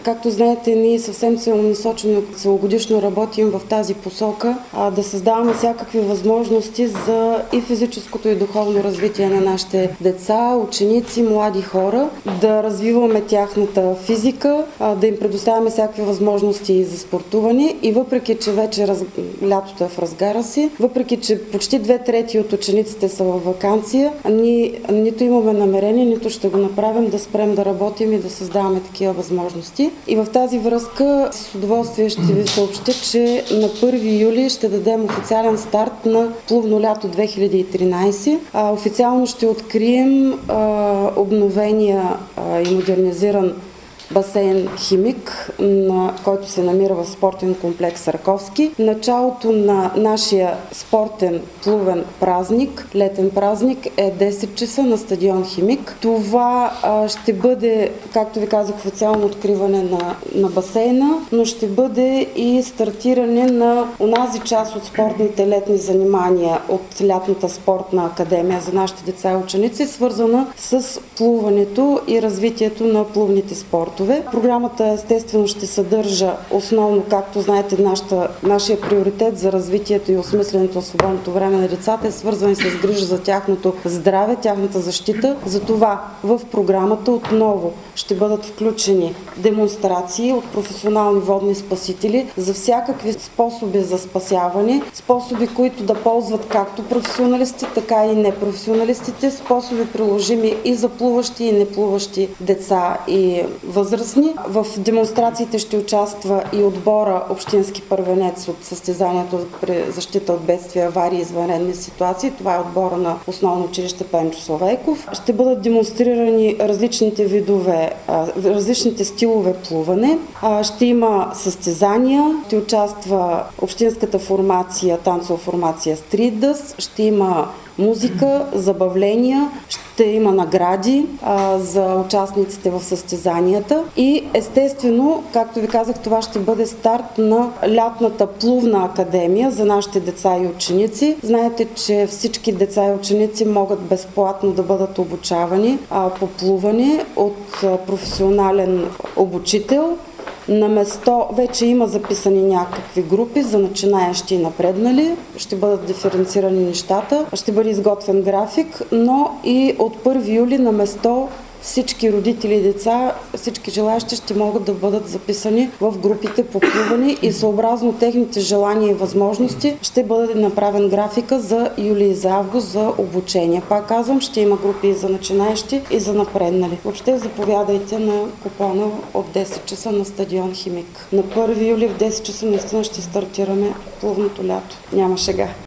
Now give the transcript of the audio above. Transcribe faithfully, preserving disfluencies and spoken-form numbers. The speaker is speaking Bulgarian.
както знаете, ние съвсем целенасочено целогодишно работим в тази посока, а, да създаваме всякакви възможности за и физическото и духовно развитие на нашите деца, ученици, млади хора, да развиваме тяхната физика, а, да им предоставяме всякакви възможности за спортуване и въпреки, че вече раз... лятото е в разгара си, въпреки, че почти две трети от учениците са във ваканция, ние нито имаме намерение, нито ще го направим да спрем да работим и да създаваме такива възможности. И в тази връзка с удоволствие ще ви съобщя, че на първи юли ще дадем официален старт на плувно лято две хиляди и тринадесета. А, официално ще открием а, обновения а, и модернизиран басейн Химик, на който се намира в спортен комплекс Раковски. Началото на нашия спортен плувен празник, летен празник, е десет часа на стадион Химик. Това а, ще бъде, както ви казах, официално откриване на, на басейна, но ще бъде и стартиране на онази част от спортните летни занимания от лятната спортна академия за нашите деца и ученици, свързана с плуването и развитието на плувните спорта. Програмата естествено ще съдържа основно, както знаете, нашата, нашия приоритет за развитието и осмисленето на свободното време на децата е свързан с грижа за тяхното здраве, тяхната защита. Затова в програмата отново ще бъдат включени демонстрации от професионални водни спасители за всякакви способи за спасяване, способи, които да ползват както професионалисти, така и непрофесионалистите, способи приложими и за плуващи и неплуващи деца и възрастни. В демонстрациите ще участва и отбора Общински първенец от състезанието при защита от бедствия, аварии и извънредни ситуации. Това е отбора на Основно училище Пенчо Славейков. Ще бъдат демонстрирани различните видове, различните стилове плуване. Ще има състезания, ще участва общинската формация, танцова формация Street Dance, ще има музика, забавления, ще има награди а, за участниците в състезанията и естествено, както ви казах, това ще бъде старт на лятната плувна академия за нашите деца и ученици. Знаете, че всички деца и ученици могат безплатно да бъдат обучавани а, по плуване от а, професионален обучител. На место вече има записани някакви групи за начинаещи и напреднали. Ще бъдат диференцирани нещата. Ще бъде изготвен график, но и от първи юли на место всички родители и деца, всички желаящи ще могат да бъдат записани в групите по плуване и съобразно техните желания и възможности ще бъде направен графика за юли и за август за обучение. Пак казвам, ще има групи и за начинаещи и за напреднали. Въобще заповядайте на купона от десет часа на стадион Химик. На първи юли в десет часа наистина ще стартираме плувното лято. Няма шега.